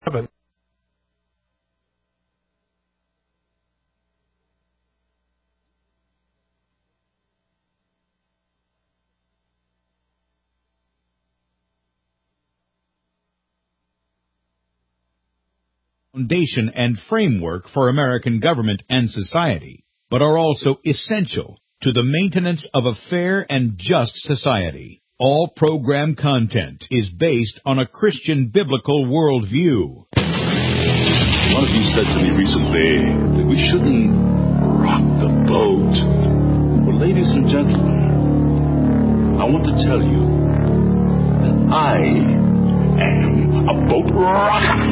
Foundation and framework for American government and society, but are also essential to the maintenance of a fair and just society. All program content is based on a Christian biblical worldview. One of you said to me recently that we shouldn't rock the boat. Well, ladies and gentlemen, I want to tell you that I am a boat rocker.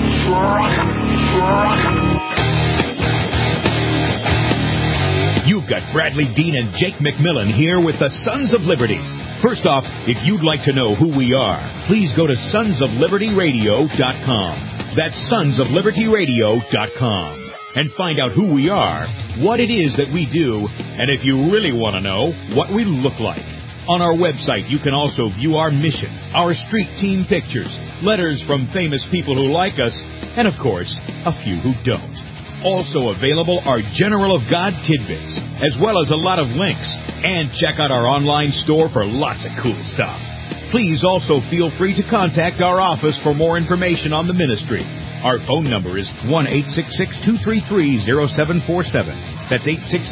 You've got Bradley Dean and Jake McMillan here with the Sons of Liberty. First off, if you'd like to know who we are, please go to sonsoflibertyradio.com. That's sonsoflibertyradio.com. And find out who we are, what it is that we do, and if you really want to know, what we look like. On our website, you can also view our mission, our street team pictures, letters from famous people who like us, and of course, a few who don't. Also available are General of God tidbits, as well as a lot of links. And check out our online store for lots of cool stuff. Please also feel free to contact our office for more information on the ministry. Our phone number is 1-866-233-0747. That's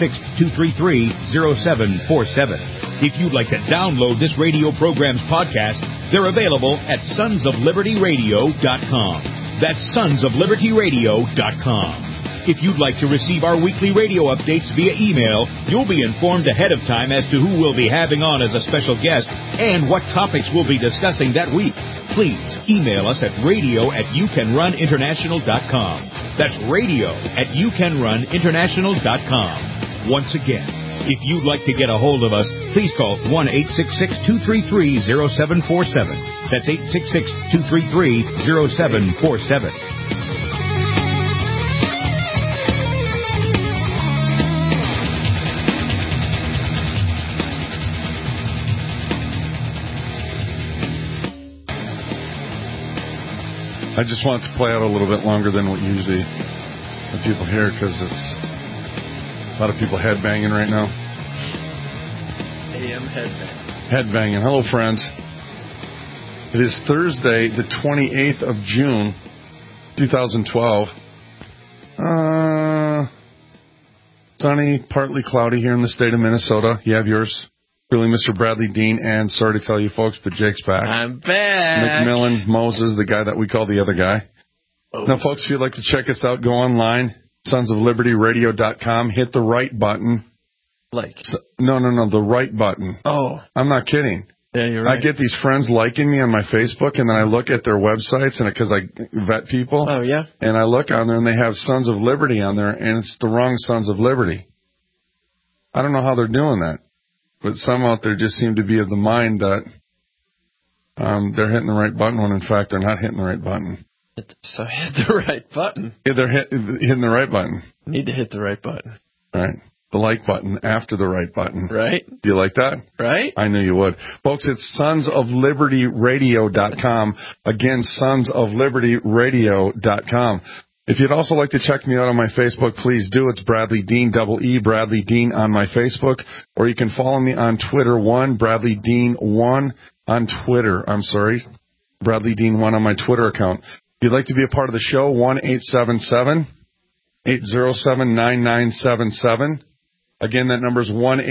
866-233-0747. If you'd like to download this radio program's podcast, they're available at sonsoflibertyradio.com. That's sonsoflibertyradio.com. If you'd like to receive our weekly radio updates via email, you'll be informed ahead of time as to who we'll be having on as a special guest and what topics we'll be discussing that week. Please email us at radio@youcanruninternational.com. That's radio@youcanruninternational.com. Once again, if you'd like to get a hold of us, please call 1-866-233-0747. That's 866-233-0747. I just want it to play out a little bit longer than what usually the people hear, because it's a lot of people headbanging right now. AM headbanging. Headbanging. Hello, friends. It is Thursday, the 28th of June, 2012. Sunny, partly cloudy here in the state of Minnesota. You have yours. Really, Mr. Bradley Dean, and sorry to tell you folks, but Jake's back. I'm back. McMillan, Moses, the guy that we call the other guy. Now, folks, if you'd like to check us out, go online, sonsoflibertyradio.com, hit the right button. No, the right button. Oh. I'm not kidding. Yeah, you're right. I get these friends liking me on my Facebook, and then I look at their websites, and because I vet people. Oh, yeah? And I look on there, and they have Sons of Liberty on there, and it's the wrong Sons of Liberty. I don't know how they're doing that. But some out there just seem to be of the mind that they're hitting the right button when, in fact, they're not hitting the right button. So hit the right button. Yeah, they're hitting the right button. Need to hit the right button. Right. The like button after the right button. Right. Do you like that? Right. I knew you would. Folks, it's sonsoflibertyradio.com. Again, sonsoflibertyradio.com. If you'd also like to check me out on my Facebook, please do. It's Bradley Dean, double-E, Bradley Dean on my Facebook. Or you can follow me on Twitter, Bradley Dean 1 on Twitter. Bradley Dean 1 on my Twitter account. If you'd like to be a part of the show, 1-877-807-9977. Again, that number is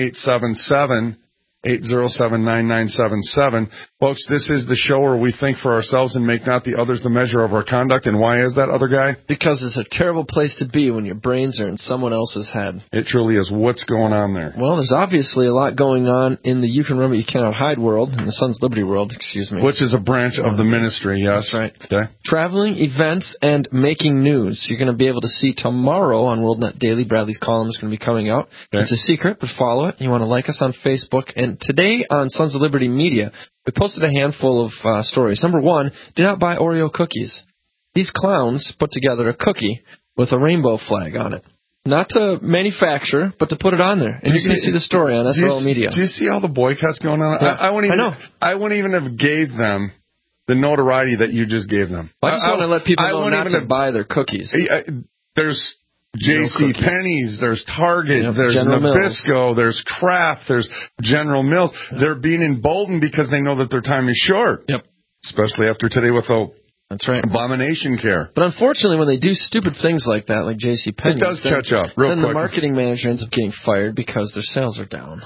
1-877-807-9977. Folks, this is the show where we think for ourselves and make not the others the measure of our conduct. And why is that, other guy? Because it's a terrible place to be when your brains are in someone else's head. It truly is. What's going on there? Well, there's obviously a lot going on in the You Can Run But You Cannot Hide world, in the Sons of Liberty world, excuse me. Which is a branch of the ministry, yes. That's right. Okay. Traveling, events, and making news. You're going to be able to see tomorrow on WorldNet Daily. Bradley's column is going to be coming out. Okay. It's a secret, but follow it. You want to like us on Facebook. And today on Sons of Liberty Media, we posted a handful of stories. Number one, do not buy Oreo cookies. These clowns put together a cookie with a rainbow flag on it. Not to manufacture, but to put it on there. And you can see the story on SRL Media. Do you see all the boycotts going on? Yeah, I wouldn't even have gave them the notoriety that you just gave them. I just want to let people know not to buy their cookies. There's J.C. Penney's, there's Target, there's General Nabisco, Mills. there's Kraft, there's General Mills. They're being emboldened because they know that their time is short. Yep. Especially after today with that's right. Abomination Care. But unfortunately, when they do stupid things like that, like J.C. Penney's, it does catch up real quick. Then the marketing manager ends up getting fired because their sales are down.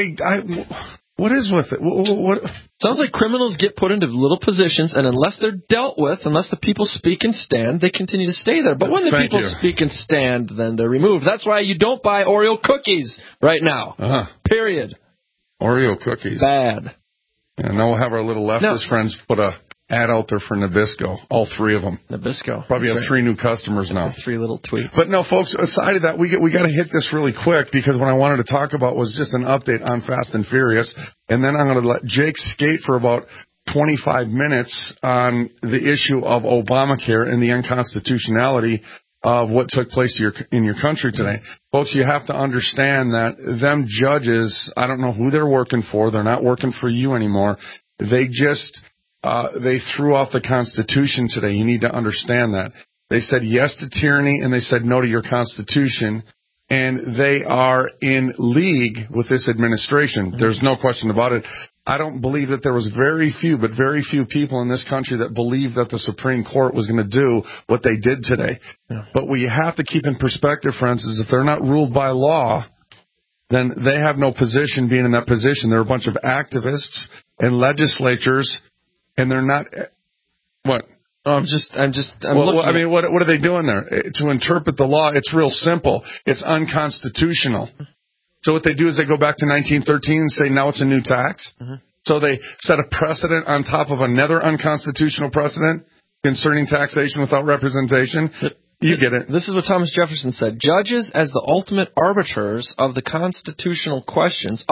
What is with it? What? Sounds like criminals get put into little positions, and unless they're dealt with, unless the people speak and stand, they continue to stay there. But when the people speak and stand, then they're removed. That's why you don't buy Oreo cookies right now. Period. Oreo cookies. Bad. And now we'll have our little leftist friends put a ad out there for Nabisco, all three of them. Nabisco. Probably have 3 new customers now. 3 little tweets. But no, folks, aside of that, we got to hit this really quick because what I wanted to talk about was just an update on Fast and Furious. And then I'm going to let Jake skate for about 25 minutes on the issue of Obamacare and the unconstitutionality of what took place in your country today. Folks, you have to understand that them judges, I don't know who they're working for. They're not working for you anymore. They just... they threw off the Constitution today. You need to understand that. They said yes to tyranny, and they said no to your Constitution, and they are in league with this administration. There's no question about it. I don't believe that there was very few people in this country that believed that the Supreme Court was going to do what they did today. Yeah. But what you have to keep in perspective, friends, is if they're not ruled by law, then they have no position being in that position. They're a bunch of activists and legislatures. And they're not. What? I'm looking. I mean, what are they doing there? To interpret the law, it's real simple. It's unconstitutional. So what they do is they go back to 1913 and say now it's a new tax. Mm-hmm. So they set a precedent on top of another unconstitutional precedent concerning taxation without representation. You get it. This is what Thomas Jefferson said. Judges as the ultimate arbiters of the constitutional questions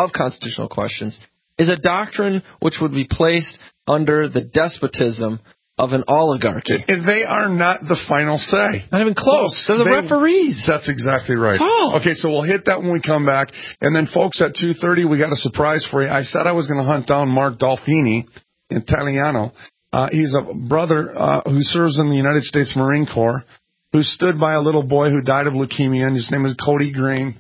is a doctrine which would be placed under the despotism of an oligarchy. They are not the final say. Not even close. They're the referees. That's exactly right. Okay, so we'll hit that when we come back. And then, folks, at 2:30, we got a surprise for you. I said I was going to hunt down Mark Dolfini, Italiano. He's a brother who serves in the United States Marine Corps, who stood by a little boy who died of leukemia, and his name is Cody Green.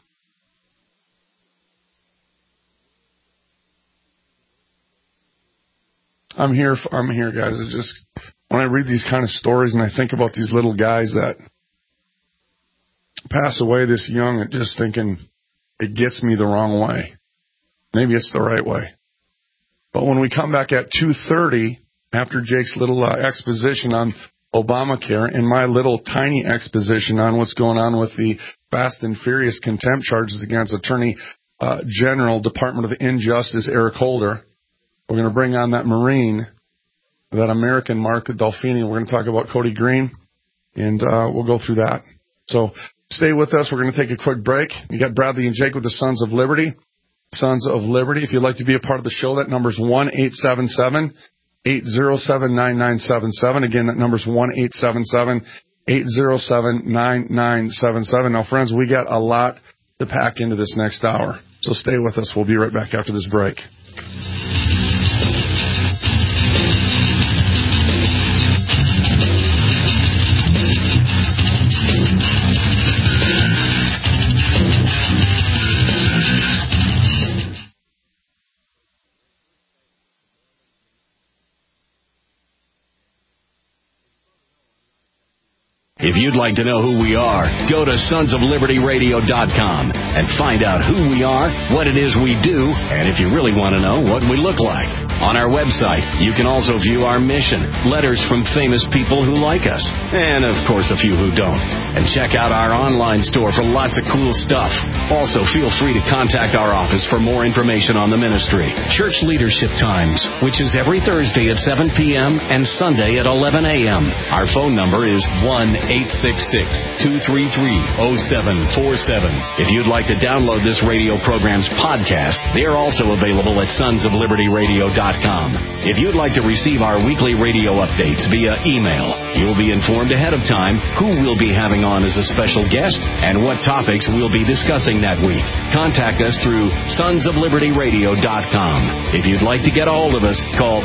I'm here, guys. It's just when I read these kind of stories and I think about these little guys that pass away this young, and just thinking it gets me the wrong way. Maybe it's the right way. But when we come back at 2:30, after Jake's little exposition on Obamacare and my little tiny exposition on what's going on with the Fast and Furious contempt charges against Attorney General, Department of Injustice, Eric Holder, we're going to bring on that Marine, that American Mark Dolfini. We're going to talk about Cody Green, and we'll go through that. So stay with us. We're going to take a quick break. You got Bradley and Jake with the Sons of Liberty. Sons of Liberty. If you'd like to be a part of the show, that number's 1-877-807-9977. Again, that number's 1-877-807-9977. Now, friends, we got a lot to pack into this next hour. So stay with us. We'll be right back after this break. If you'd like to know who we are, go to sonsoflibertyradio.com and find out who we are, what it is we do, and if you really want to know, what we look like. On our website, you can also view our mission, letters from famous people who like us, and of course a few who don't. And check out our online store for lots of cool stuff. Also, feel free to contact our office for more information on the ministry. Church Leadership Times, which is every Thursday at 7 p.m. and Sunday at 11 a.m. Our phone number is 1-866-233-0747. If you'd like to download this radio program's podcast, they are also available at sonsoflibertyradio.com. BradleyDean.com. If you'd like to receive our weekly radio updates via email, you'll be informed ahead of time who we'll be having on as a special guest and what topics we'll be discussing that week. Contact us through sonsoflibertyradio.com. If you'd like to get a hold of us, call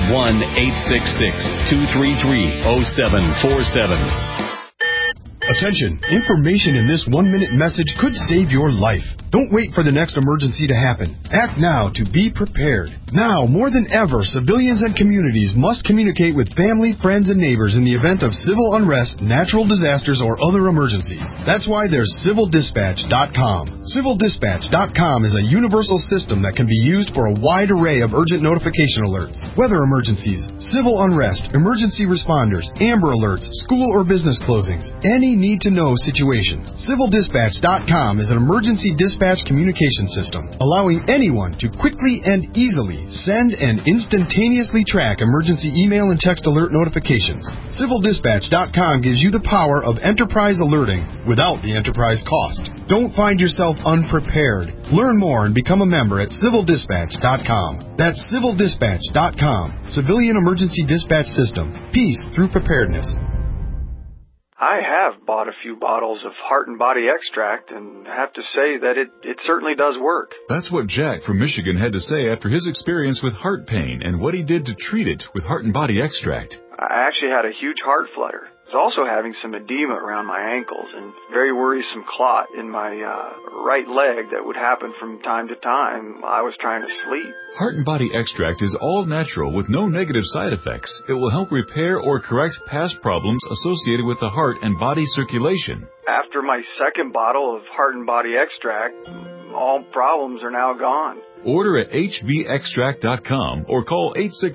1-866-233-0747. Attention, information in this 1-minute message could save your life. Don't wait for the next emergency to happen. Act now to be prepared. Now, more than ever, civilians and communities must communicate with family, friends, and neighbors in the event of civil unrest, natural disasters, or other emergencies. That's why there's CivilDispatch.com. CivilDispatch.com is a universal system that can be used for a wide array of urgent notification alerts. Weather emergencies, civil unrest, emergency responders, Amber Alerts, school or business closings, any need-to-know situation. CivilDispatch.com is an emergency dispatch communication system, allowing anyone to quickly and easily send and instantaneously track emergency email and text alert notifications. CivilDispatch.com gives you the power of enterprise alerting without the enterprise cost. Don't find yourself unprepared. Learn more and become a member at CivilDispatch.com. That's CivilDispatch.com. Civilian Emergency Dispatch System. Peace through preparedness. I have bought a few bottles of Heart and Body Extract and have to say that it certainly does work. That's what Jack from Michigan had to say after his experience with heart pain and what he did to treat it with Heart and Body Extract. I actually had a huge heart flutter. I was also having some edema around my ankles and very worrisome clot in my right leg that would happen from time to time. I was trying to sleep. Heart and Body Extract is all natural with no negative side effects. It will help repair or correct past problems associated with the heart and body circulation. After my second bottle of Heart and Body Extract, all problems are now gone. Order at hbextract.com or call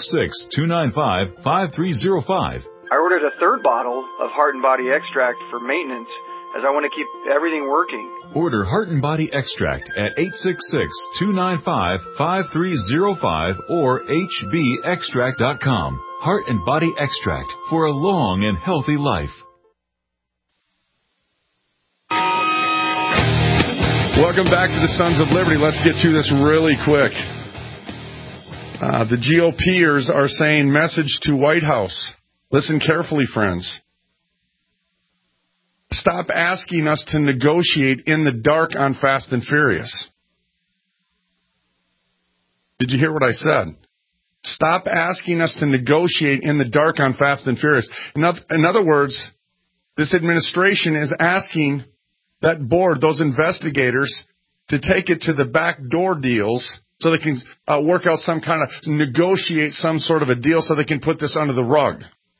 866-295-5305. I ordered a third bottle of Heart and Body Extract for maintenance as I want to keep everything working. Order Heart and Body Extract at 866-295-5305 or hbextract.com. Heart and Body Extract for a long and healthy life. Welcome back to the Sons of Liberty. Let's get through this really quick. The GOPers are saying message to White House. Listen carefully, friends. Stop asking us to negotiate in the dark on Fast and Furious. Did you hear what I said? Stop asking us to negotiate in the dark on Fast and Furious. In other words, this administration is asking that board, those investigators, to take it to the back door deals so they can work out some kind of, negotiate some sort of a deal so they can put this under the rug.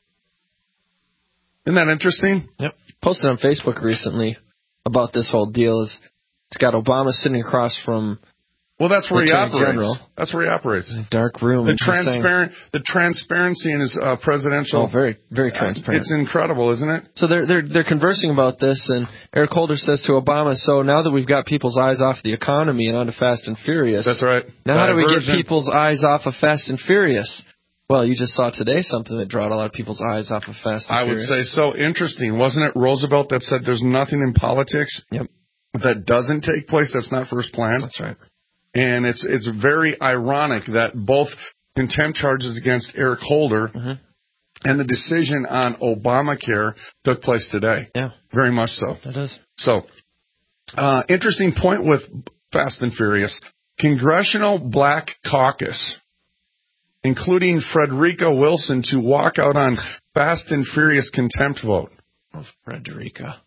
Isn't that interesting? Yep. Posted on Facebook recently about this whole deal. It's got Obama sitting across from Well, that's where he operates. General. That's where he operates. In a dark room. The transparency in his presidential. Oh, very, very transparent. It's incredible, isn't it? So they're conversing about this, and Eric Holder says to Obama, "So now that we've got people's eyes off the economy and onto Fast and Furious, that's right. Now how do we get people's eyes off of Fast and Furious?" Well, you just saw today something that drawed a lot of people's eyes off of Fast and Furious. I would say so. Interesting. Wasn't it Roosevelt that said there's nothing in politics that doesn't take place that's not first planned? That's right. And it's very ironic that both contempt charges against Eric Holder and the decision on Obamacare took place today. Yeah. Very much so. It is. So, interesting point with Fast and Furious. Congressional Black Caucus, including Frederica Wilson, to walk out on Fast and Furious contempt vote. Oh, Frederica.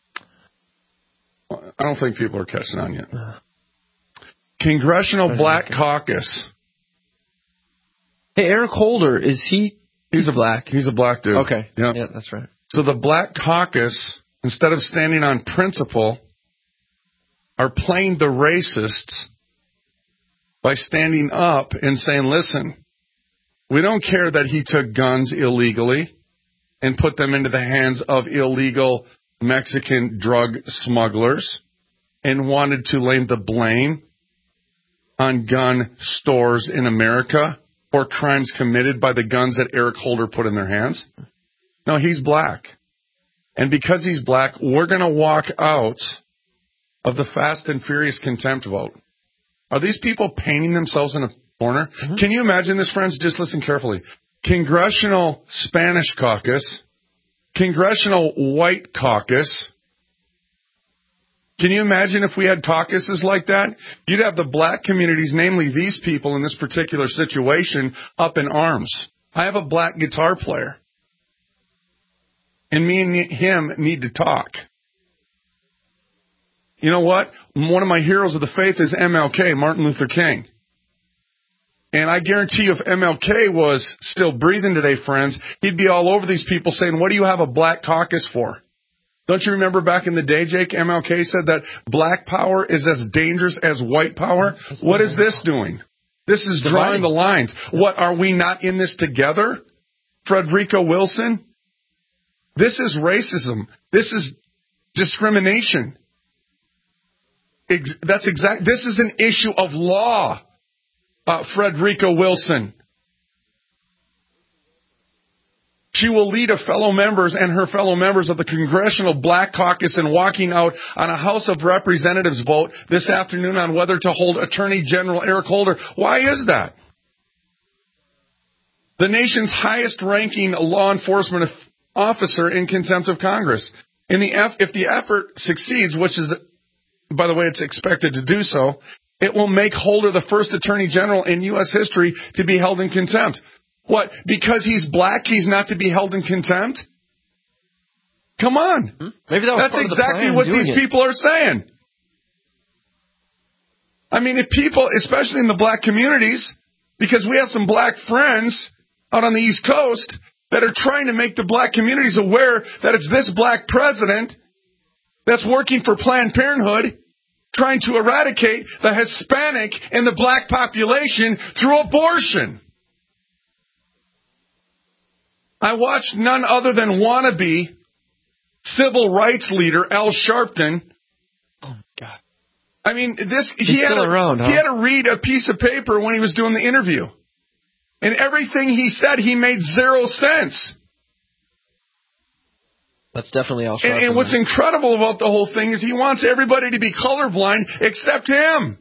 I don't think people are catching on yet. Congressional Black Caucus. Hey, Eric Holder, is he? He's a black. He's a black dude. Okay. Yep. Yeah, that's right. So the Black Caucus, instead of standing on principle, are playing the racists by standing up and saying, listen, we don't care that he took guns illegally and put them into the hands of illegal Mexican drug smugglers and wanted to lay the blame on gun stores in America for crimes committed by the guns that Eric Holder put in their hands. No, he's black. And because he's black, we're going to walk out of the Fast and Furious contempt vote. Are these people painting themselves in a corner. Mm-hmm. Can you imagine this, friends? Just listen carefully. Congressional Spanish Caucus, Congressional White Caucus. Can you imagine if we had caucuses like that? You'd have the black communities, namely these people in this particular situation, up in arms. I have a black guitar player, and me and him need to talk. You know what? One of my heroes of the faith is MLK, Martin Luther King. And I guarantee you if MLK was still breathing today, friends, he'd be all over these people saying, what do you have a black caucus for? Don't you remember back in the day, Jake, MLK said that black power is as dangerous as white power? What is this doing? This is drawing the lines. What, are we not in this together? Frederico Wilson? This is racism. This is discrimination. This is an issue of law, Frederico Wilson. She will lead her fellow members of the Congressional Black Caucus in walking out on a House of Representatives vote this afternoon on whether to hold Attorney General Eric Holder. Why is that? The nation's highest-ranking law enforcement officer in contempt of Congress. If the effort succeeds, which is, by the way, it's expected to do so, it will make Holder the first Attorney General in U.S. history to be held in contempt. What, because he's black, he's not to be held in contempt? Come on. Maybe that's exactly what these people are saying. I mean, if people, especially in the black communities, because we have some black friends out on the East Coast that are trying to make the black communities aware that it's this black president that's working for Planned Parenthood, trying to eradicate the Hispanic and the black population through abortion. I watched none other than wannabe civil rights leader Al Sharpton. Oh, my God. I mean, He's still around, huh? He had to read a piece of paper when he was doing the interview. And everything he said, he made zero sense. That's definitely Al Sharpton. And what's incredible about the whole thing is he wants everybody to be colorblind except him.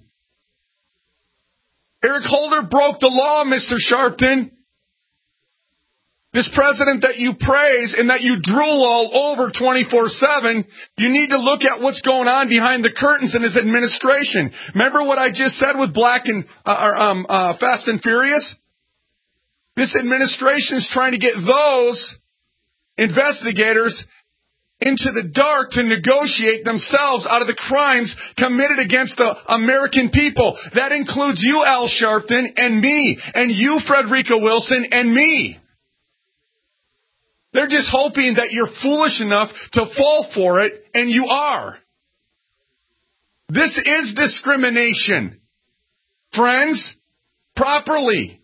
Eric Holder broke the law, Mr. Sharpton. This president that you praise and that you drool all over 24/7, you need to look at what's going on behind the curtains in his administration. Remember what I just said with Black and Fast and Furious? This administration is trying to get those investigators into the dark to negotiate themselves out of the crimes committed against the American people. That includes you, Al Sharpton, and me, and you, Frederico Wilson, and me. They're just hoping that you're foolish enough to fall for it, and you are. This is discrimination. Friends, properly.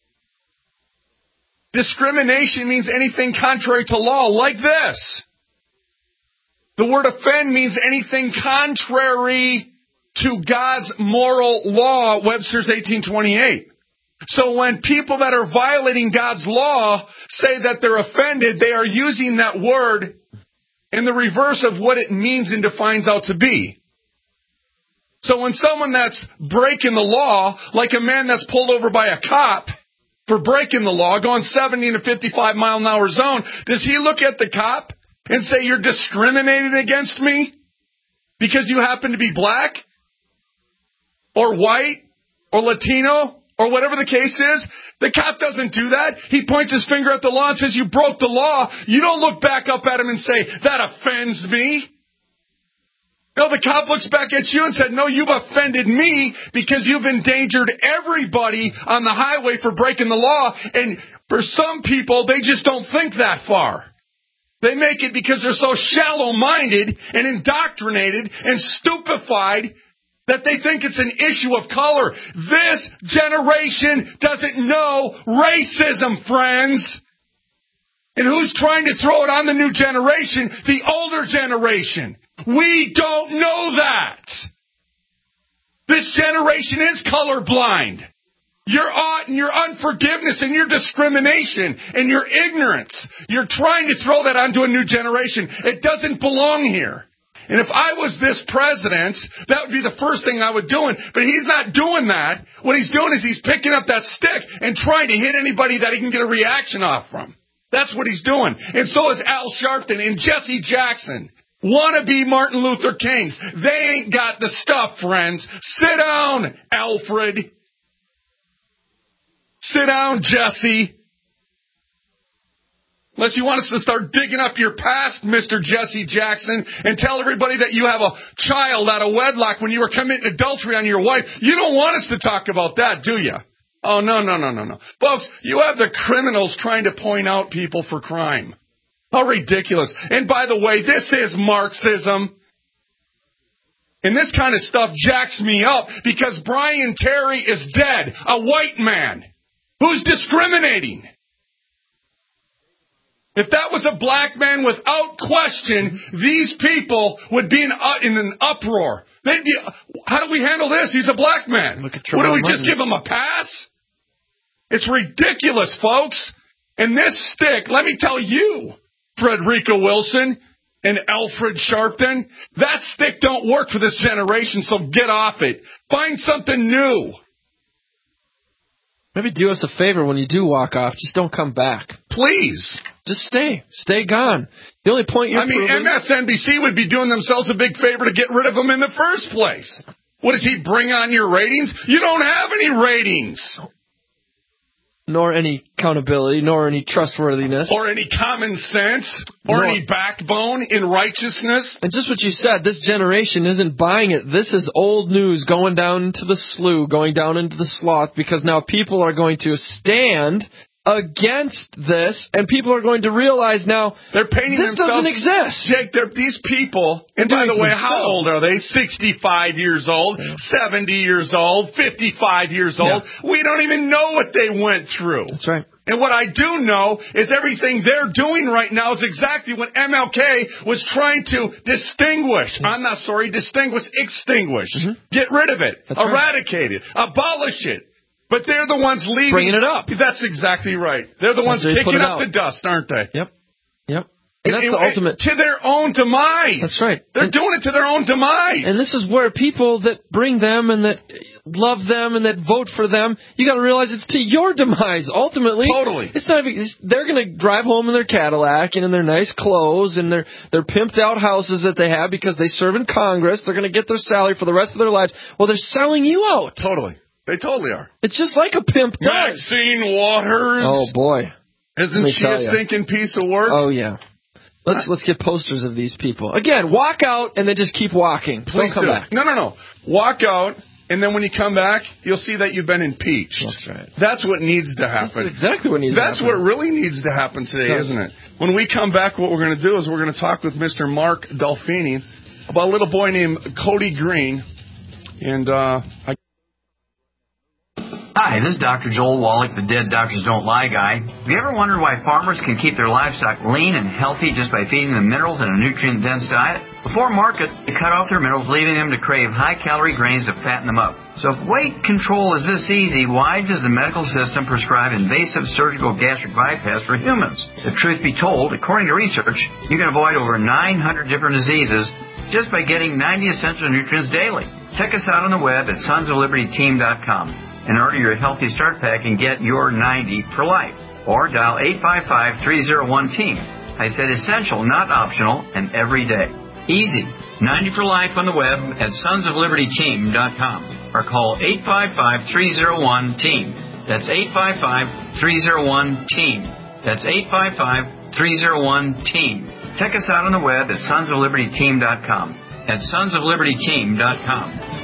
Discrimination means anything contrary to law, like this. The word offend means anything contrary to God's moral law, Webster's 1828. So when people that are violating God's law say that they're offended, they are using that word in the reverse of what it means and defines out to be. So when someone that's breaking the law, like a man that's pulled over by a cop for breaking the law, going 70 in a 55 mile an hour zone, does he look at the cop and say, you're discriminating against me because you happen to be black or white or Latino or whatever the case is? The cop doesn't do that. He points his finger at the law and says, you broke the law. You don't look back up at him and say, that offends me. No, the cop looks back at you and said, no, you've offended me because you've endangered everybody on the highway for breaking the law. And for some people, they just don't think that far. They make it because they're so shallow-minded and indoctrinated and stupefied that they think it's an issue of color. This generation doesn't know racism, friends. And who's trying to throw it on the new generation? The older generation. We don't know that. This generation is colorblind. Your ought and your unforgiveness and your discrimination and your ignorance. You're trying to throw that onto a new generation. It doesn't belong here. And if I was this president, that would be the first thing I would do. But he's not doing that. What he's doing is he's picking up that stick and trying to hit anybody that he can get a reaction off from. That's what he's doing. And so is Al Sharpton and Jesse Jackson. Wannabe Martin Luther Kings. They ain't got the stuff, friends. Sit down, Alfred. Sit down, Jesse. Unless you want us to start digging up your past, Mr. Jesse Jackson, and tell everybody that you have a child out of wedlock when you were committing adultery on your wife. You don't want us to talk about that, do you? Oh, no. Folks, you have the criminals trying to point out people for crime. How ridiculous. And by the way, this is Marxism. And this kind of stuff jacks me up because Brian Terry is dead, a white man who's discriminating. If that was a black man, without question, these people would be in an uproar. They'd be, how do we handle this? He's a black man. What do we just give him a pass? It's ridiculous, folks. And this stick, let me tell you, Frederica Wilson and Alfred Sharpton, that stick don't work for this generation, so get off it. Find something new. Maybe do us a favor when you do walk off. Just don't come back. Please. Just stay. Stay gone. The only point you're proving... MSNBC would be doing themselves a big favor to get rid of him in the first place. What does he bring on your ratings? You don't have any ratings. Nor any accountability, nor any trustworthiness. Or any common sense, or any backbone in righteousness. And just what you said, this generation isn't buying it. This is old news going down into the slough, going down into the slough, because now people are going to stand against this, and people are going to realize now they're painting this doesn't exist. Jake, these people, and by the way, how old are they? 65 years old, 70 years old, 55 years old. Yeah. We don't even know what they went through. That's right. And what I do know is everything they're doing right now is exactly what MLK was trying to distinguish. Extinguish. Mm-hmm. Get rid of it. That's eradicate it. Abolish it. But they're the ones leading. Bringing it up. That's exactly right. They're the ones kicking up the dust, aren't they? Yep. And that's the ultimate. To their own demise. That's right. They're doing it to their own demise. And this is where people that bring them and that love them and that vote for them, you got to realize it's to your demise, ultimately. Totally. It's not. They're going to drive home in their Cadillac and in their nice clothes and their pimped out houses that they have because they serve in Congress. They're going to get their salary for the rest of their lives. Well, they're selling you out. Totally. They totally are. It's just like a pimp does. Maxine Waters. Oh, boy. Isn't she a stinking piece of work? Oh, yeah. Let's get posters of these people. Again, walk out and then just keep walking. Please don't come back. No. Walk out, and then when you come back, you'll see that you've been impeached. That's right. That's what needs to happen. That's exactly what needs to happen. That's what really needs to happen today, isn't it? When we come back, what we're going to do is we're going to talk with Mr. Mark Delfini about a little boy named Cody Green. And Hi, this is Dr. Joel Wallach, the Dead Doctors Don't Lie guy. Have you ever wondered why farmers can keep their livestock lean and healthy just by feeding them minerals and a nutrient-dense diet? Before market, they cut off their minerals, leaving them to crave high-calorie grains to fatten them up. So if weight control is this easy, why does the medical system prescribe invasive surgical gastric bypass for humans? The truth be told, according to research, you can avoid over 900 different diseases just by getting 90 essential nutrients daily. Check us out on the web at sonsoflibertyteam.com. and order your Healthy Start Pack and get your 90 for life. Or dial 855-301-TEAM. I said essential, not optional, and every day. Easy. 90 for life on the web at sonsoflibertyteam.com. Or call 855-301-TEAM. That's 855-301-TEAM. That's 855-301-TEAM. Check us out on the web at sonsoflibertyteam.com. At sonsoflibertyteam.com.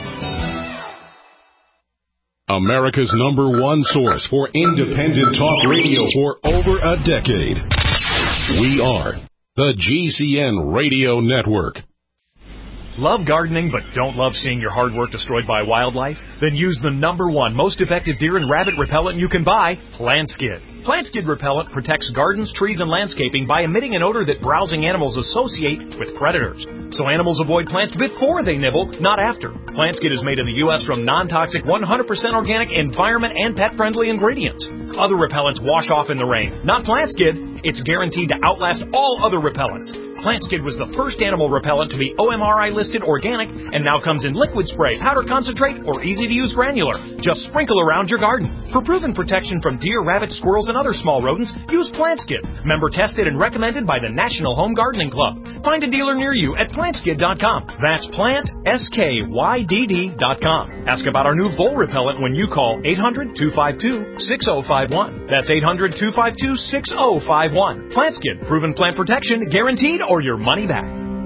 America's #1 source for independent talk radio for over a decade. We are the GCN Radio Network. Love gardening but don't love seeing your hard work destroyed by wildlife? Then use the #1 most effective deer and rabbit repellent you can buy, PlantSkid. PlantSkid repellent protects gardens, trees, and landscaping by emitting an odor that browsing animals associate with predators. So animals avoid plants before they nibble, not after. PlantSkid is made in the U.S. from non-toxic, 100% organic, environment, and pet-friendly ingredients. Other repellents wash off in the rain. Not PlantSkid. It's guaranteed to outlast all other repellents. PlantSkid was the first animal repellent to be OMRI listed organic and now comes in liquid spray, powder concentrate, or easy-to-use granular. Just sprinkle around your garden. For proven protection from deer, rabbits, squirrels, and other small rodents, use PlantSkid. Member tested and recommended by the National Home Gardening Club. Find a dealer near you at plantskid.com. That's PlantSkydd.com. Ask about our new vole repellent when you call 800-252-6051. That's 800-252-6051. PlantSkid. Proven plant protection, guaranteed, or your money back.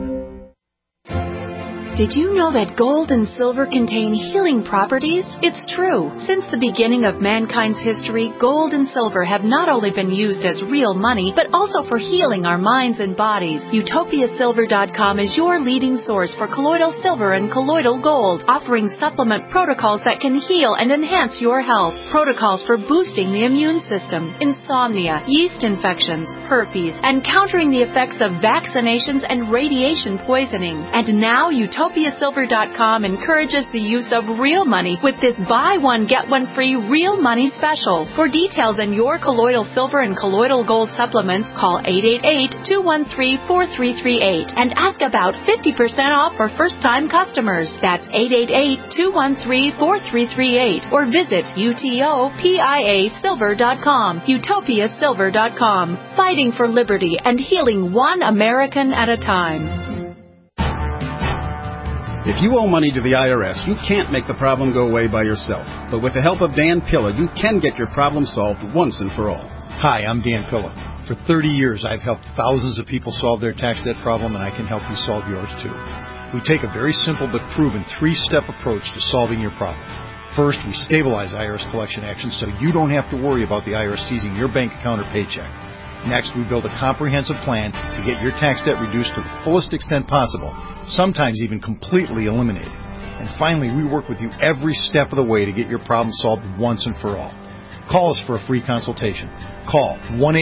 Did you know that gold and silver contain healing properties? It's true. Since the beginning of mankind's history, gold and silver have not only been used as real money, but also for healing our minds and bodies. UtopiaSilver.com is your leading source for colloidal silver and colloidal gold, offering supplement protocols that can heal and enhance your health. Protocols for boosting the immune system, insomnia, yeast infections, herpes, and countering the effects of vaccinations and radiation poisoning. And now UtopiaSilver.com encourages the use of real money with this buy one, get one free real money special. For details on your colloidal silver and colloidal gold supplements, call 888-213-4338 and ask about 50% off for first-time customers. That's 888-213-4338 or visit UTOPIASilver.com. UtopiaSilver.com. Fighting for liberty and healing one American at a time. If you owe money to the IRS, you can't make the problem go away by yourself. But with the help of Dan Pilla, you can get your problem solved once and for all. Hi, I'm Dan Pilla. For 30 years, I've helped thousands of people solve their tax debt problem, and I can help you solve yours too. We take a very simple but proven 3-step approach to solving your problem. First, we stabilize IRS collection actions so you don't have to worry about the IRS seizing your bank account or paycheck. Next, we build a comprehensive plan to get your tax debt reduced to the fullest extent possible, sometimes even completely eliminated. And finally, we work with you every step of the way to get your problem solved once and for all. Call us for a free consultation. Call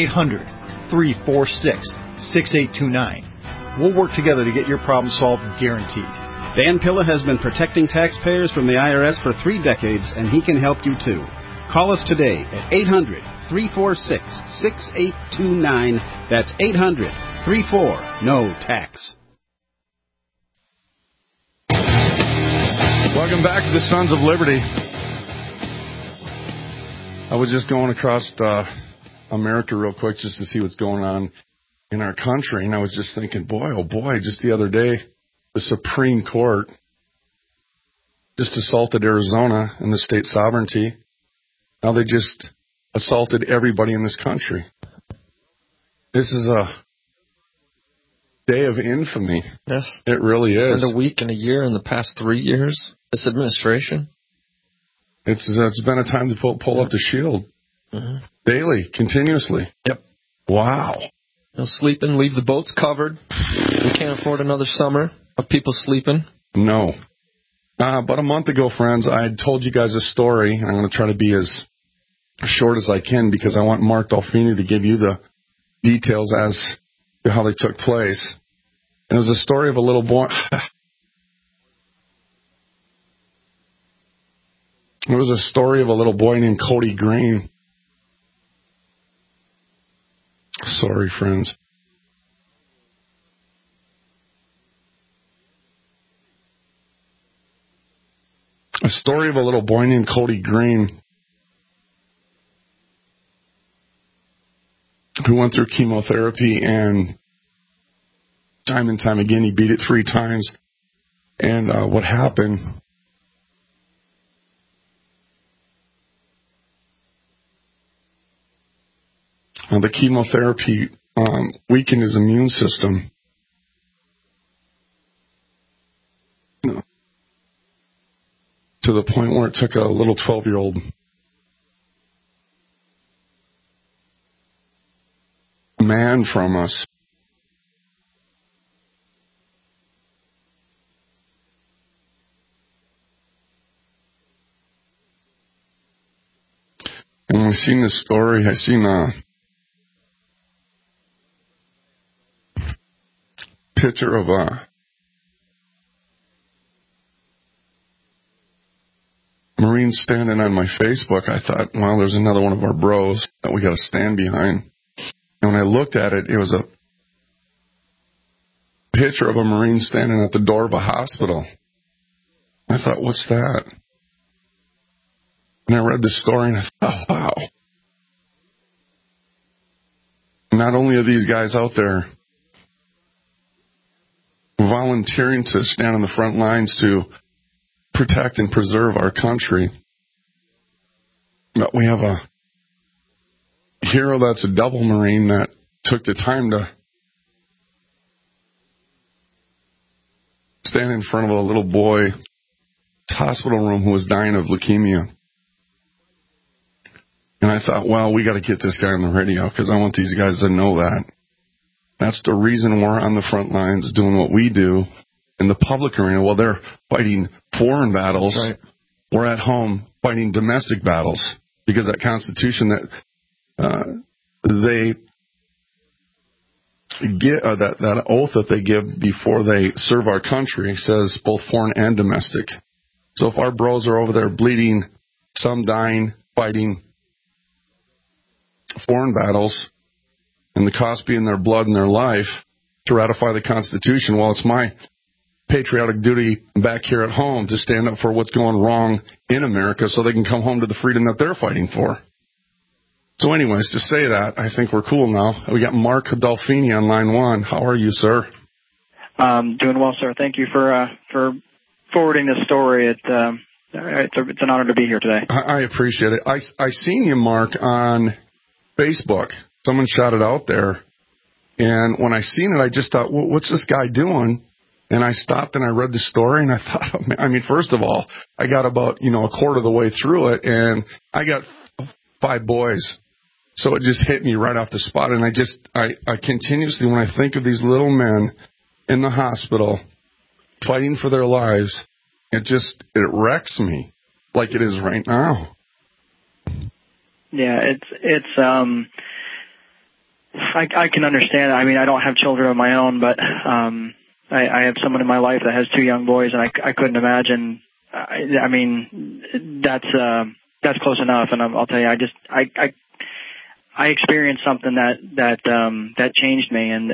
1-800-346-6829. We'll work together to get your problem solved, guaranteed. Dan Pilla has been protecting taxpayers from the IRS for 3 decades, and he can help you too. Call us today at 800-346-6829. That's 800-34-NO-TAX. Welcome back to the Sons of Liberty. I was just going across America real quick just to see what's going on in our country, and I was just thinking, boy, oh boy, just the other day, the Supreme Court just assaulted Arizona and the state sovereignty. Now they just assaulted everybody in this country. This is a day of infamy. Yes. It really is. It's been a week and a year in the past 3 years. This administration. It's been a time to pull up the shield. Mm-hmm. Daily, continuously. Yep. Wow. No sleeping, leave the boats covered. We can't afford another summer of people sleeping. No. About a month ago, friends, I had told you guys a story. I'm going to try to be as short as I can because I want Mark Dolfini to give you the details as to how they took place. And it was a story of a little boy. It was a story of a little boy named Cody Green. Sorry, friends. A story of a little boy named Cody Green who went through chemotherapy, and time again he beat it 3 times. And what happened? The chemotherapy weakened his immune system. To the point where it took a little 12-year-old man from us. And when I seen this story, I seen a picture of a Marine standing on my Facebook. I thought, well, there's another one of our bros that we got to stand behind. And when I looked at it, it was picture of a Marine standing at the door of a hospital. I thought, what's that? And I read the story and I thought, oh, wow. Not only are these guys out there volunteering to stand on the front lines to protect and preserve our country, but we have a hero that's a double Marine that took the time to stand in front of a little boy's hospital room who was dying of leukemia. And I thought, well, we got to get this guy on the radio because I want these guys to know that. That's the reason we're on the front lines doing what we do in the public arena. While they're fighting foreign battles, right, we're at home fighting domestic battles because that Constitution that they get, that oath that they give before they serve our country says both foreign and domestic. So if our bros are over there bleeding, some dying, fighting foreign battles, and the cost being their blood and their life to ratify the Constitution, well, it's my patriotic duty back here at home to stand up for what's going wrong in America so they can come home to the freedom that they're fighting for. So anyways, to say that, I think we're cool now. We got Mark Dolfini on line one. How are you, sir? Doing well, sir. Thank you for forwarding this story. It's an honor to be here today. I appreciate it. I seen you, Mark, on Facebook. Someone shot it out there. And when I seen it, I just thought, well, what's this guy doing? And I stopped and I read the story and I thought, I mean, first of all, I got about, a quarter of the way through it and I got 5 boys. So it just hit me right off the spot. And I continuously, when I think of these little men in the hospital fighting for their lives, it wrecks me like it is right now. Yeah, I can understand. I mean, I don't have children of my own, but I have someone in my life that has 2 young boys, and I couldn't imagine. I mean, that's close enough. And I'll tell you, I experienced something that changed me, and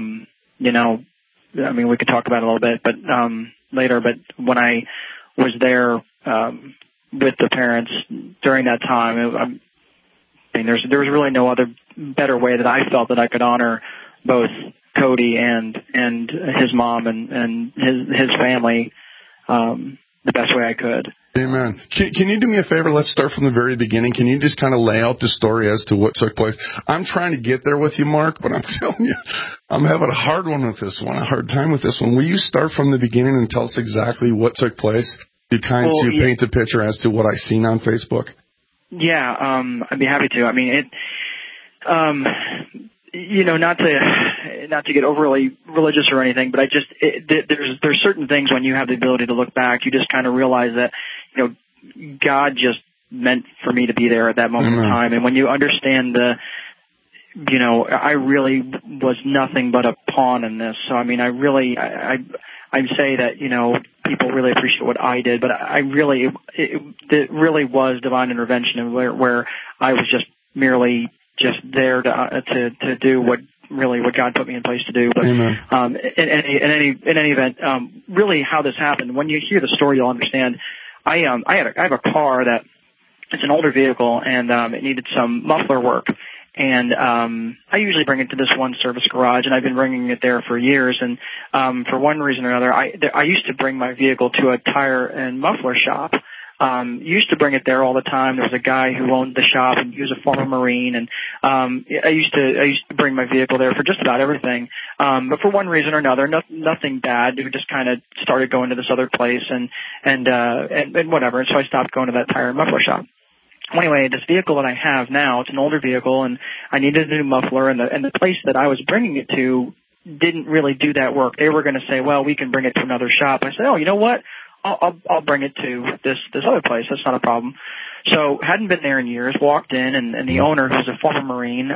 I mean, we could talk about it a little bit, but later. But when I was there with the parents during that time, there was really no other better way that I felt that I could honor both Cody and his mom and his family the best way I could. Amen. Can you do me a favor? Let's start from the very beginning. Can you just kind of lay out the story as to what took place? I'm trying to get there with you, Mark, but I'm telling you, I'm having a hard time with this one. Will you start from the beginning and tell us exactly what took place to paint the picture as to what I seen on Facebook? Yeah, I'd be happy to. I mean, not to get overly religious or anything, but there's certain things when you have the ability to look back, you just kind of realize that, God just meant for me to be there at that moment in time. And when you understand I really was nothing but a pawn in this. So, I mean, I'd say that, people really appreciate what I did, but it really was divine intervention, where I was just merely just there to do what God put me in place to do. But in any event, really how this happened, when you hear the story, you'll understand. I have a car that it's an older vehicle, and it needed some muffler work. And I usually bring it to this one service garage, and I've been bringing it there for years. And for one reason or another, I used to bring my vehicle to a tire and muffler shop. Used to bring it there all the time. There was a guy who owned the shop, and he was a former Marine. And I used to bring my vehicle there for just about everything. But for one reason or another, nothing bad. We just kind of started going to this other place and whatever. And so I stopped going to that tire and muffler shop. Anyway, this vehicle that I have now, it's an older vehicle, and I needed a new muffler, and the place that I was bringing it to didn't really do that work. They were going to say, well, we can bring it to another shop. I said, oh, you know what? I'll bring it to this other place. That's not a problem. So hadn't been there in years, walked in, and the owner, who's a former Marine,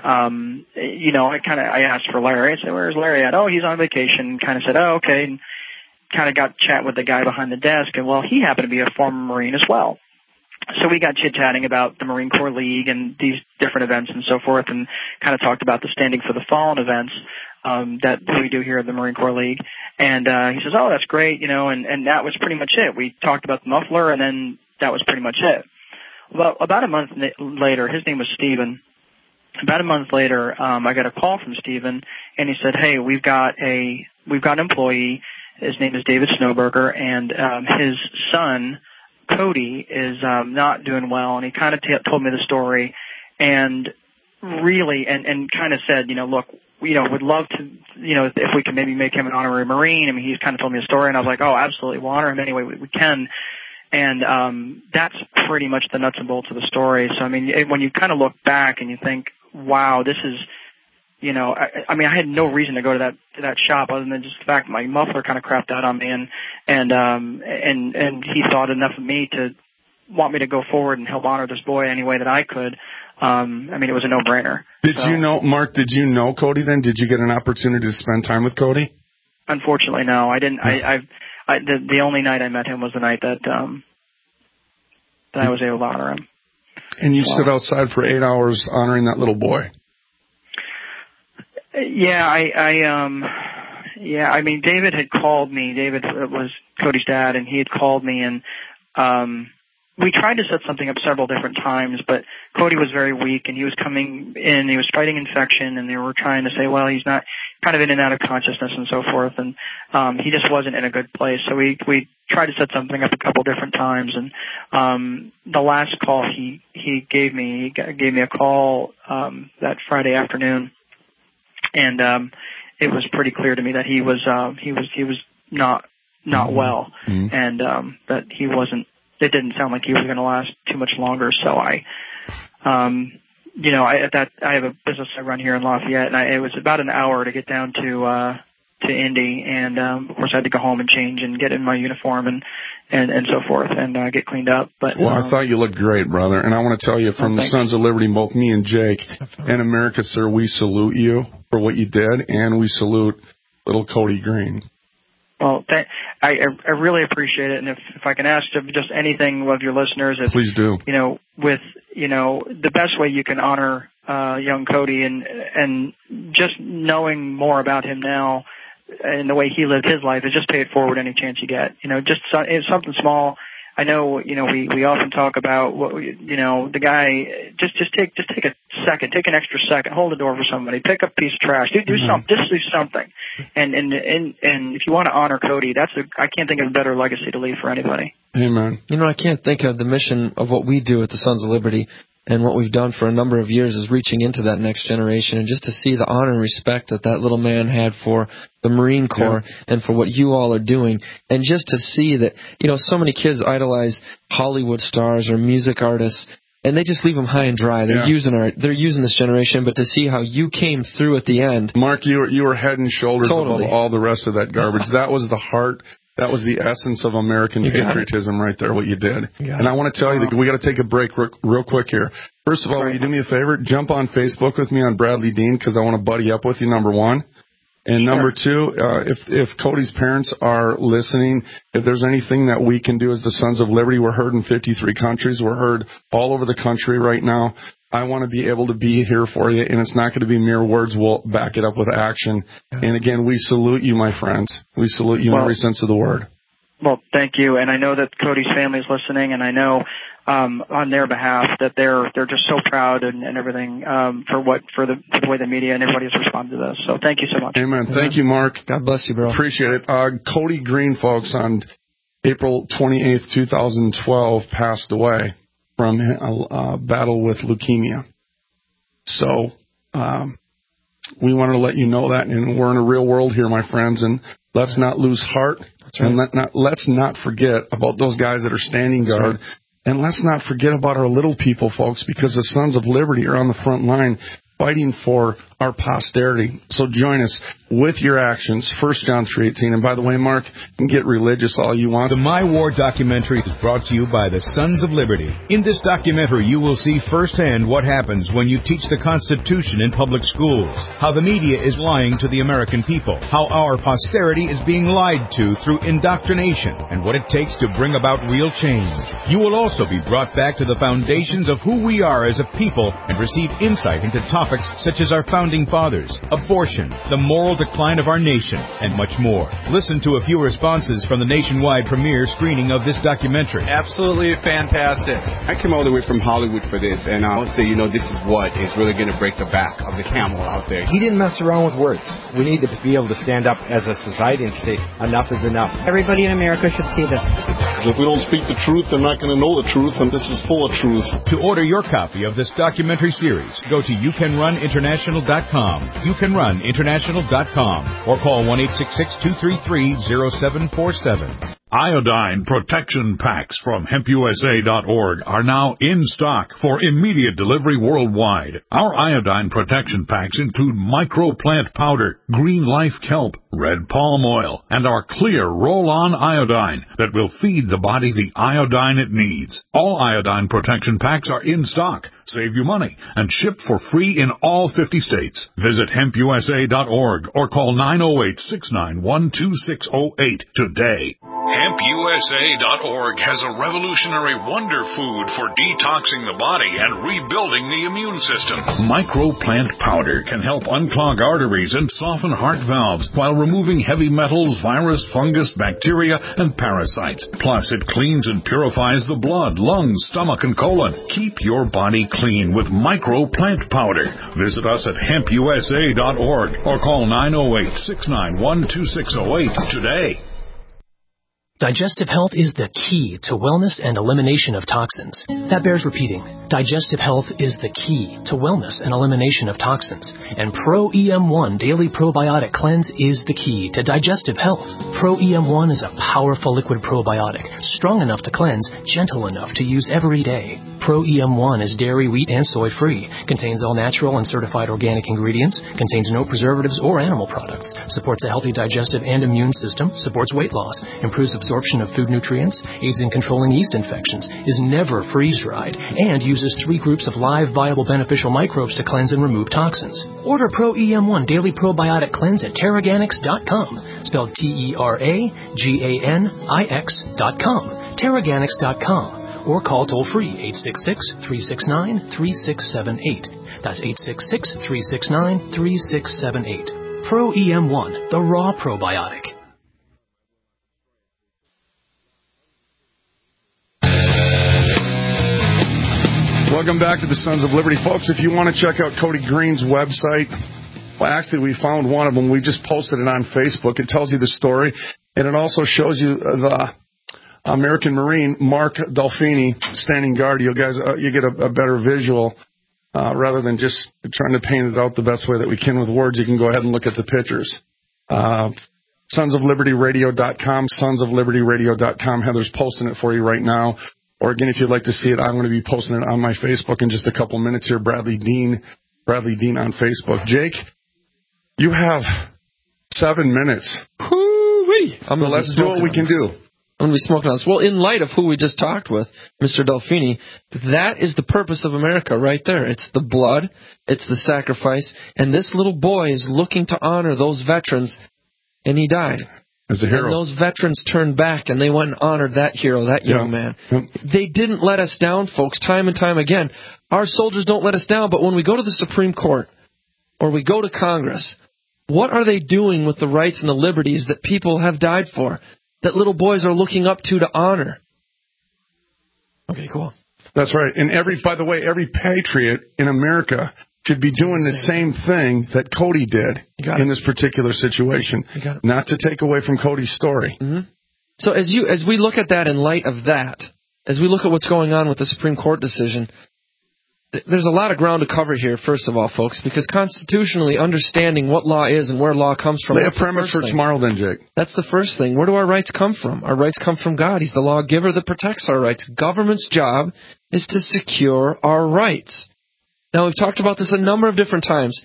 I asked for Larry. I said, where's Larry at? Oh, he's on vacation. Kind of said, oh, okay, and kind of got chat with the guy behind the desk, and well, he happened to be a former Marine as well. So we got chit-chatting about the Marine Corps League and these different events and so forth, and kind of talked about the Standing for the Fallen events that we do here at the Marine Corps League. And he says, oh, that's great, and that was pretty much it. We talked about the muffler, and then that was pretty much it. Well, about a month later, his name was Stephen. About a month later, I got a call from Stephen, and he said, hey, we've got an employee. His name is David Snowberger, and his son, Cody, is not doing well. And he kind of told me the story, and really, and kind of said, look, would love to, if we could maybe make him an honorary Marine. I mean, he's kind of told me a story, and I was like, oh, absolutely, we'll honor him any way we can. And that's pretty much the nuts and bolts of the story. So, I mean, when you kind of look back and you think, wow, this is, I had no reason to go to that shop other than just the fact that my muffler kind of crapped out on me, and he thought enough of me to want me to go forward and help honor this boy any way that I could. It was a no-brainer. You know, Mark, did you know Cody then? Did you get an opportunity to spend time with Cody? Unfortunately, no, I didn't. The only night I met him was the night that I was able to honor him. And you stood outside for 8 hours honoring that little boy. Yeah, David had called me. David was Cody's dad, and he had called me, and we tried to set something up several different times, but Cody was very weak, and he was coming in, he was fighting infection, and they were trying to say, well, he's not, kind of in and out of consciousness and so forth, and he just wasn't in a good place. So we tried to set something up a couple different times, and the last call he gave me a call that Friday afternoon, and it was pretty clear to me that he was not well, and that he wasn't. It didn't sound like he was going to last too much longer. So I have a business I run here in Lafayette, and it was about an hour to get down to Indy, and of course I had to go home and change and get in my uniform and so forth, and get cleaned up. But I thought you looked great, brother, and I want to tell you from the Sons of Liberty, both me and Jake and America, sir, we salute you for what you did, and we salute little Cody Green. Well, I really appreciate it, and if I can ask just anything of your listeners, please do. The best way you can honor young Cody, and just knowing more about him now and the way he lived his life, is just pay it forward any chance you get. Just it's something small. I know, we often talk about the guy. Just take a second, take an extra second, hold the door for somebody, pick up a piece of trash, do something, just do something. And if you want to honor Cody, I can't think of a better legacy to leave for anybody. Amen. I can't think of the mission of what we do at the Sons of Liberty and what we've done for a number of years is reaching into that next generation, and just to see the honor and respect that little man had for the Marine Corps and for what you all are doing, and just to see that, so many kids idolize Hollywood stars or music artists, and they just leave them high and dry. They're using this generation, but to see how you came through at the end. Mark, you were head and shoulders above all the rest of that garbage. That was the heart. That was the essence of American patriotism right there, what you did. And I want to tell you that we got to take a break real quick here. First of all, will you do me a favor? Jump on Facebook with me on Bradley Dean, because I want to buddy up with you, number one. And number two, if Cody's parents are listening, if there's anything that we can do as the Sons of Liberty, we're heard in 53 countries. We're heard all over the country right now. I want to be able to be here for you, and it's not going to be mere words. We'll back it up with action. And again, we salute you, my friends. We salute you in every sense of the word. Well, thank you. And I know that Cody's family is listening, and I know on their behalf that they're just so proud and everything for the way the media and everybody has responded to this. So thank you so much. Amen. Thank you, Mark. God bless you, bro. Appreciate it. Cody Green, folks, on April 28th, 2012, passed away from a battle with leukemia. So we wanted to let you know that, and we're in a real world here, my friends, and let's not lose heart, and let's not forget about those guys that are standing guard, and let's not forget about our little people, folks, because the Sons of Liberty are on the front line fighting for our posterity. So join us with your actions. 1 John 3:18. And by the way, Mark, you can get religious all you want. The My War documentary is brought to you by the Sons of Liberty. In this documentary, you will see firsthand what happens when you teach the Constitution in public schools, how the media is lying to the American people, how our posterity is being lied to through indoctrination, and what it takes to bring about real change. You will also be brought back to the foundations of who we are as a people and receive insight into topics such as our founding fathers, abortion, the moral decline of our nation, and much more. Listen to a few responses from the nationwide premiere screening of this documentary. Absolutely fantastic. I came all the way from Hollywood for this, and I would say, this is what is really going to break the back of the camel out there. He didn't mess around with words. We need to be able to stand up as a society and say, enough is enough. Everybody in America should see this. If we don't speak the truth, they're not going to know the truth, and this is full of truth. To order your copy of this documentary series, go to youcanruninternational.com, youcanruninternational.com, or call 1-866-233-0747. Iodine protection packs from hempusa.org are now in stock for immediate delivery worldwide. Our iodine protection packs include microplant powder, green life kelp, red palm oil, and our clear roll-on iodine that will feed the body the iodine it needs. All iodine protection packs are in stock, save you money, and shipped for free in all 50 states. Visit hempusa.org or call 908-691-2608 today. HempUSA.org has a revolutionary wonder food for detoxing the body and rebuilding the immune system. Microplant powder can help unclog arteries and soften heart valves while removing heavy metals, virus, fungus, bacteria, and parasites. Plus, it cleans and purifies the blood, lungs, stomach, and colon. Keep your body clean with Microplant powder. Visit us at HempUSA.org or call 908-691-2608 today. Digestive health is the key to wellness and elimination of toxins. That bears repeating. Digestive health is the key to wellness and elimination of toxins. And Pro-EM1 Daily Probiotic Cleanse is the key to digestive health. Pro-EM1 is a powerful liquid probiotic, strong enough to cleanse, gentle enough to use every day. Pro-EM1 is dairy, wheat, and soy-free, contains all natural and certified organic ingredients, contains no preservatives or animal products, supports a healthy digestive and immune system, supports weight loss, improves absorption of food nutrients, aids in controlling yeast infections, is never freeze-dried, and uses 3 groups of live, viable, beneficial microbes to cleanse and remove toxins. Order Pro-EM1 Daily Probiotic Cleanse at Teraganix.com, spelled Teraganix.com, Teraganix.com. Or call toll-free 866-369-3678. That's 866-369-3678. Pro-EM1, the raw probiotic. Welcome back to the Sons of Liberty. Folks, if you want to check out Cody Green's website, well, actually, we found one of them. We just posted it on Facebook. It tells you the story, and it also shows you the American Marine Mark Dolfini standing guard. You guys, you get a better visual rather than just trying to paint it out the best way that we can with words. You can go ahead and look at the pictures. SonsOfLibertyRadio.com, SonsOfLibertyRadio.com. Heather's posting it for you right now. Or again, if you'd like to see it, I'm going to be posting it on my Facebook in just a couple minutes here. Bradley Dean on Facebook. Jake, you have 7 minutes. Woo-wee. So let's do what we can do. I'm going to be smoking on this. Well, in light of who we just talked with, Mr. Dolfini, that is the purpose of America right there. It's the blood, it's the sacrifice, and this little boy is looking to honor those veterans, and he died. As a hero. And those veterans turned back, and they went and honored that hero, that young man. They didn't let us down, folks, time and time again. Our soldiers don't let us down, but when we go to the Supreme Court or we go to Congress, what are they doing with the rights and the liberties that people have died for, that little boys are looking up to honor? Okay, cool. That's right. And by the way, every patriot in America should be doing the same thing that Cody did in this particular situation. Not to take away from Cody's story. Mm-hmm. So as we look at that in light of that, as we look at what's going on with the Supreme Court decision, there's a lot of ground to cover here, first of all, folks, because constitutionally understanding what law is and where law comes from. Lay a premise for tomorrow then, Jake. That's the first thing. Where do our rights come from? Our rights come from God. He's the lawgiver that protects our rights. Government's job is to secure our rights. Now, we've talked about this a number of different times.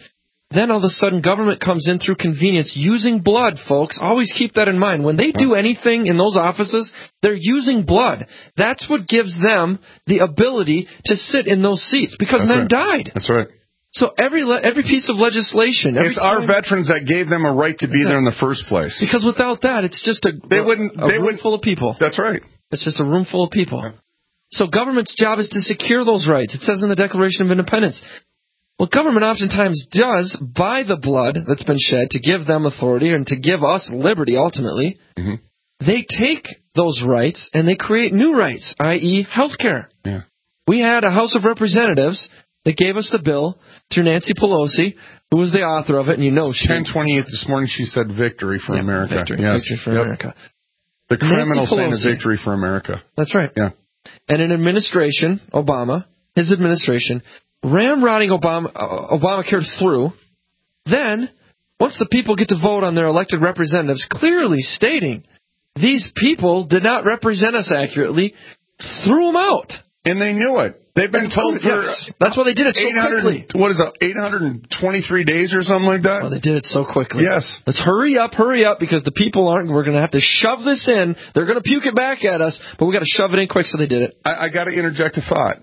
Then all of a sudden government comes in through convenience using blood, folks. Always keep that in mind. When they do anything in those offices, they're using blood. That's what gives them the ability to sit in those seats because men died. That's right. So every piece of legislation, it's our veterans that gave them a right to be there in the first place. Because without that, it's just a room full of people. That's right. It's just a room full of people. Yeah. So government's job is to secure those rights. It says in the Declaration of Independence. What government oftentimes does, by the blood that's been shed to give them authority and to give us liberty ultimately, they take those rights and they create new rights, i.e. health care. Yeah. We had a House of Representatives that gave us the bill through Nancy Pelosi, who was the author of it, and you know she... 10:28 this morning, she said victory for America. Victory for America. The criminal saying a victory for America. That's right. Yeah. And an administration, Obama, his administration... ramrodding Obamacare through. Then, once the people get to vote on their elected representatives, clearly stating these people did not represent us accurately, threw them out. And they knew it. They've been told for... Yes. That's why they did it so quickly. What is it, 823 days or something like that? Well, they did it so quickly. Yes. Let's hurry up, because the people aren't... We're going to have to shove this in. They're going to puke it back at us, but we got to shove it in quick, so they did it. I got to interject a thought.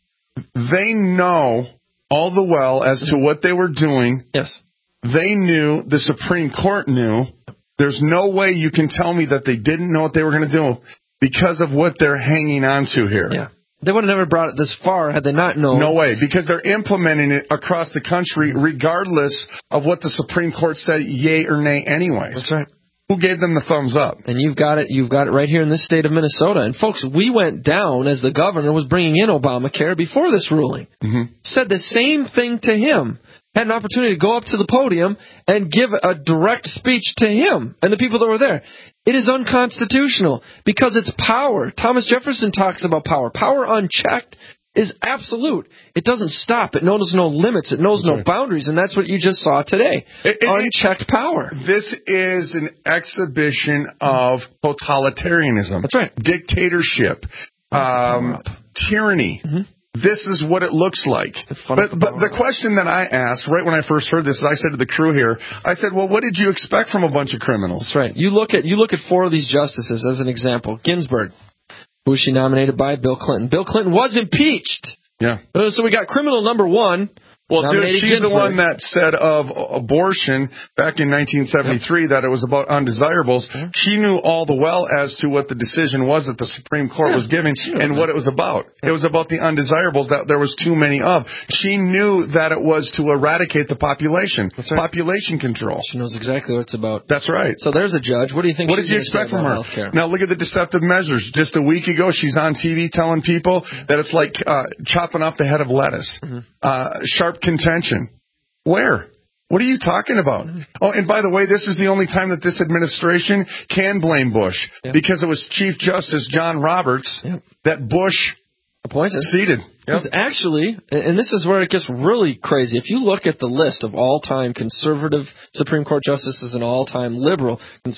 They know all the well as to what they were doing. Yes. They knew, the Supreme Court knew. There's no way you can tell me that they didn't know what they were going to do because of what they're hanging on to here. Yeah. They would have never brought it this far had they not known. No way, because they're implementing it across the country regardless of what the Supreme Court said, yay or nay anyways. That's right. Who gave them the thumbs up? And you've got it right here in this state of Minnesota. And folks, we went down as the governor was bringing in Obamacare before this ruling. Said the same thing to him. Had an opportunity to go up to the podium and give a direct speech to him and the people that were there. It is unconstitutional because it's power. Thomas Jefferson talks about power. Power unchecked is absolute. It doesn't stop. It knows no limits. It knows no boundaries, and that's what you just saw today. Unchecked power. This is an exhibition of totalitarianism. That's right. Dictatorship. Tyranny. This is what it looks like. But the question that I asked right when I first heard this, I said to the crew here, I said, well, what did you expect from a bunch of criminals? That's right. You look at four of these justices as an example. Ginsburg. Who was she nominated by? Bill Clinton. Bill Clinton was impeached. Yeah. So we got criminal number one. Well, dude, she's the one that said of abortion back in 1973 that it was about undesirables. She knew all the well as to what the decision was that the Supreme Court was giving and what it was about. It was about the undesirables that there was too many of. She knew that it was to eradicate the population. That's right. Population control. She knows exactly what it's about. That's right. So there's a judge. What do you think? What did you expect from her? Healthcare? Now look at the deceptive measures. Just a week ago, she's on TV telling people that it's like chopping off the head of lettuce. Sharp contention. Where? What are you talking about? Oh, and by the way, this is the only time that this administration can blame Bush because it was Chief Justice John Roberts that Bush appointed. Seated. Because actually, and this is where it gets really crazy, if you look at the list of all-time conservative Supreme Court justices and all-time liberal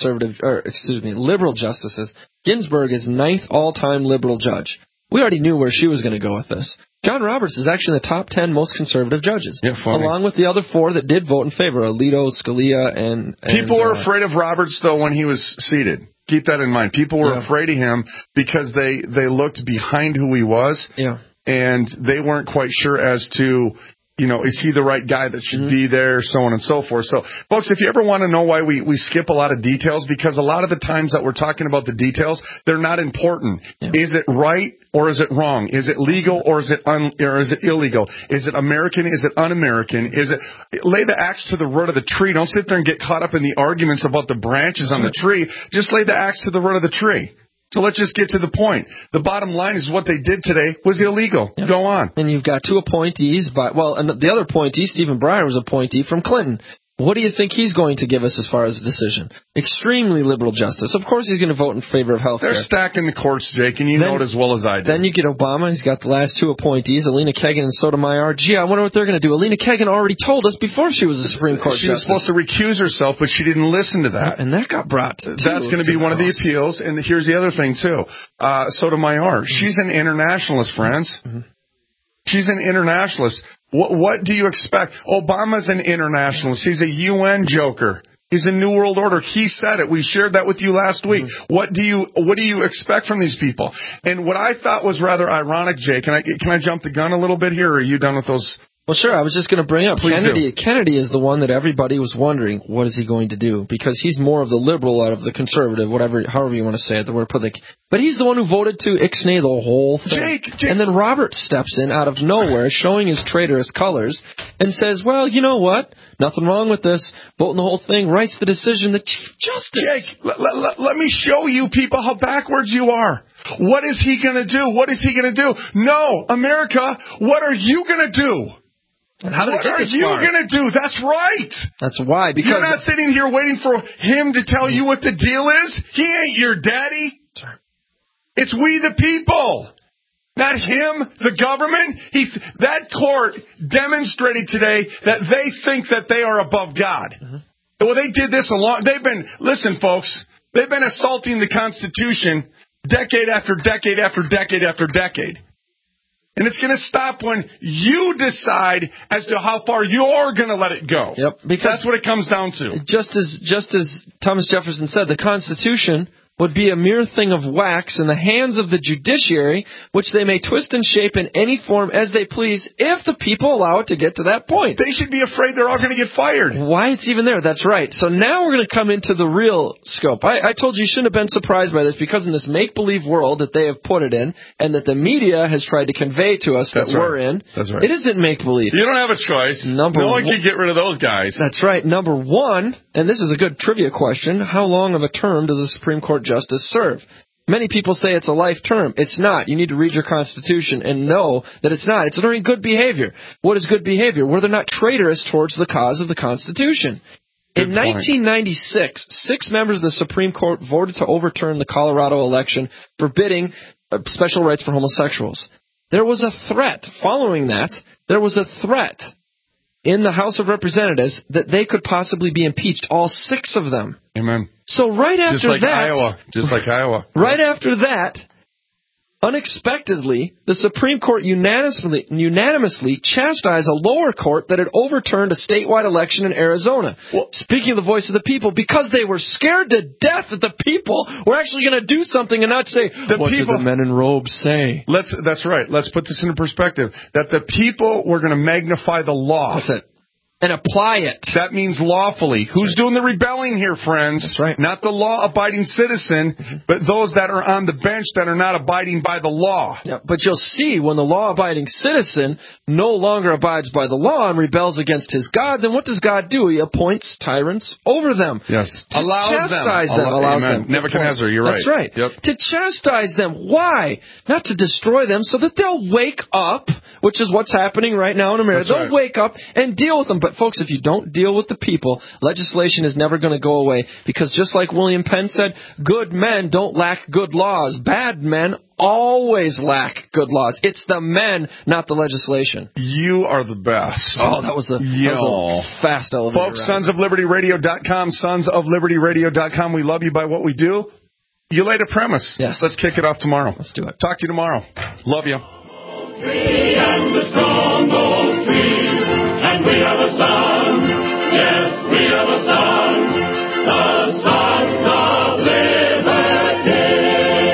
justices, Ginsburg is 9th all-time liberal judge. We already knew where she was going to go with this. John Roberts is actually in the top 10 most conservative judges, along with the other 4 that did vote in favor, Alito, Scalia, and people were afraid of Roberts, though, when he was seated. Keep that in mind. People were afraid of him because they looked behind who he was, and they weren't quite sure as to, is he the right guy that should be there, so on and so forth. So, folks, if you ever want to know why we skip a lot of details, because a lot of the times that we're talking about the details, they're not important. Is it right or is it wrong? Is it legal or is it illegal? Is it American? Is it un-American? Lay the axe to the root of the tree. Don't sit there and get caught up in the arguments about the branches on the tree. Just lay the axe to the root of the tree. So let's just get to the point. The bottom line is what they did today was illegal. Go on. And you've got 2 appointees, and the other appointee, Stephen Breyer, was an appointee from Clinton. What do you think he's going to give us as far as a decision? Extremely liberal justice. Of course he's going to vote in favor of health care. They're stacking the courts, Jake, and you know it as well as I do. Then you get Obama. He's got the last 2 appointees, Alina Kagan and Sotomayor. Gee, I wonder what they're going to do. Alina Kagan already told us before she was a Supreme Court justice. She was supposed to recuse herself, but she didn't listen to that. And that got brought to That's going to be one of the appeals, and here's the other thing, too. Sotomayor, she's an internationalist, friends. She's an internationalist. What do you expect? Obama's an internationalist. He's a UN joker. He's a New World Order. He said it. We shared that with you last week. What do you expect from these people? And what I thought was rather ironic, Jay, can I jump the gun a little bit here, or are you done with those? Well, sure. I was just going to bring up Kennedy. Kennedy is the one that everybody was wondering, what is he going to do? Because he's more of the liberal out of the conservative, however you want to say it, the word political. But he's the one who voted to ixnay the whole thing. Jake. And then Robert steps in out of nowhere, showing his traitorous colors, and says, well, you know what? Nothing wrong with this. Voting the whole thing, writes the decision, the Chief Justice. Jake, let me show you people how backwards you are. What is he going to do? What is he going to do? No, America, what are you going to do? And how did what are you going to do? That's right. That's why. Because you're not sitting here waiting for him to tell you what the deal is. He ain't your daddy. It's we the people. Not him, the government. That court demonstrated today that they think that they are above God. Well, they did this listen, folks, they've been assaulting the Constitution decade after decade after decade after decade. And it's going to stop when you decide as to how far you're going to let it go. Yep, because that's what it comes down to. Just as Thomas Jefferson said, the Constitution would be a mere thing of wax in the hands of the judiciary, which they may twist and shape in any form as they please if the people allow it to get to that point. They should be afraid they're all going to get fired. Why it's even there, that's right. So now we're going to come into the real scope. I told you shouldn't have been surprised by this because in this make-believe world that they have put it in and that the media has tried to convey to us that we're in, that's right. It isn't make-believe. You don't have a choice. No one can get rid of those guys. That's right. Number one, and this is a good trivia question, how long of a term does a Supreme Court justice serve? Many people say it's a life term. It's not. You need to read your Constitution and know that it's not. It's during good behavior. What is good behavior? Where they're not traitorous towards the cause of the Constitution. In 1996, 6 members of the Supreme Court voted to overturn the Colorado election forbidding special rights for homosexuals. There was a threat. Following that, there was a threat in the House of Representatives that they could possibly be impeached, all 6 of them. Amen. So right after Just like Iowa. Right after that, unexpectedly, the Supreme Court unanimously chastised a lower court that had overturned a statewide election in Arizona. Well, speaking of the voice of the people, because they were scared to death that the people were actually going to do something and not say, what did the men in robes say? That's right. Let's put this into perspective. That the people were going to magnify the law. That's it. And apply it. That means lawfully. Who's doing the rebelling here, friends? That's right. Not the law-abiding citizen, but those that are on the bench that are not abiding by the law. Yeah, but you'll see when the law-abiding citizen no longer abides by the law and rebels against his God, then what does God do? He appoints tyrants over them. Yes. Allows them. Nebuchadnezzar, you're right. That's right. Yep. To chastise them. Why? Not to destroy them, so that they'll wake up, which is what's happening right now in America. That's They'll wake up and deal with them. But folks, if you don't deal with the people, legislation is never going to go away. Because just like William Penn said, good men don't lack good laws. Bad men always lack good laws. It's the men, not the legislation. You are the best. Oh, that was a fast elevator. Folks, sonsoflibertyradio.com, sonsoflibertyradio.com. We love you by what we do. You laid a premise. Yes. Let's kick it off tomorrow. Let's do it. Talk to you tomorrow. Love you. Tree and the strong old tree, and we are the sons. Yes, we are the sons of liberty.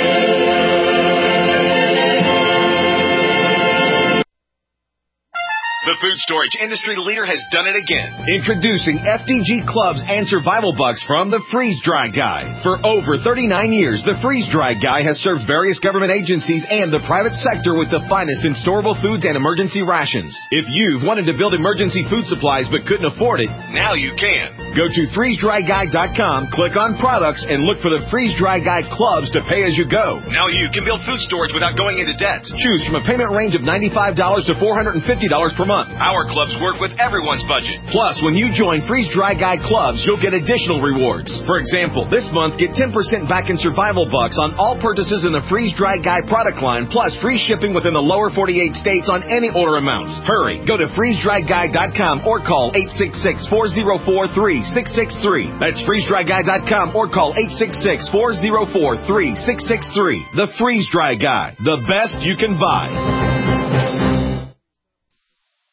The food storage industry leader has done it again. Introducing FDG Clubs and Survival Bucks from the Freeze Dry Guy. For over 39 years, the Freeze Dry Guy has served various government agencies and the private sector with the finest in storable foods and emergency rations. If you've wanted to build emergency food supplies but couldn't afford it, now you can. Go to freezedryguy.com, click on products, and look for the Freeze Dry Guy Clubs to pay as you go. Now you can build food storage without going into debt. Choose from a payment range of $95 to $450 per month. Our clubs work with everyone's budget. Plus, when you join Freeze Dry Guy Clubs, you'll get additional rewards. For example, this month, get 10% back in Survival Bucks on all purchases in the Freeze Dry Guy product line, plus free shipping within the lower 48 states on any order amount. Hurry, go to freezedryguy.com or call 866-404-3663. That's freezedryguy.com or call 866-404-3663. The Freeze Dry Guy, the best you can buy.